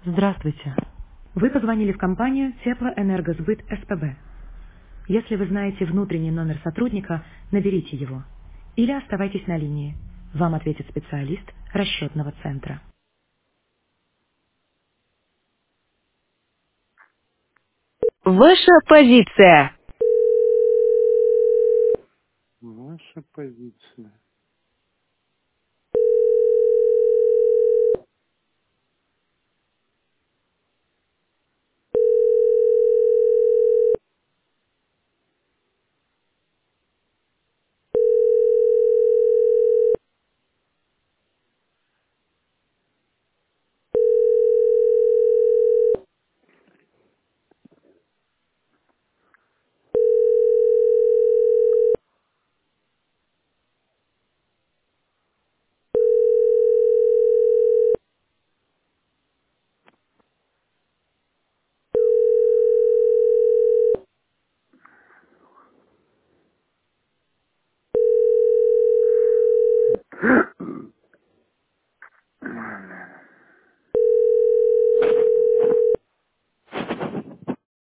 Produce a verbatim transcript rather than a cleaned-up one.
Здравствуйте. Вы позвонили в компанию Теплоэнергосбыт СПБ. Если вы знаете внутренний номер сотрудника, наберите его. Или оставайтесь на линии. Вам ответит специалист расчетного центра. Ваша позиция. Ваша позиция.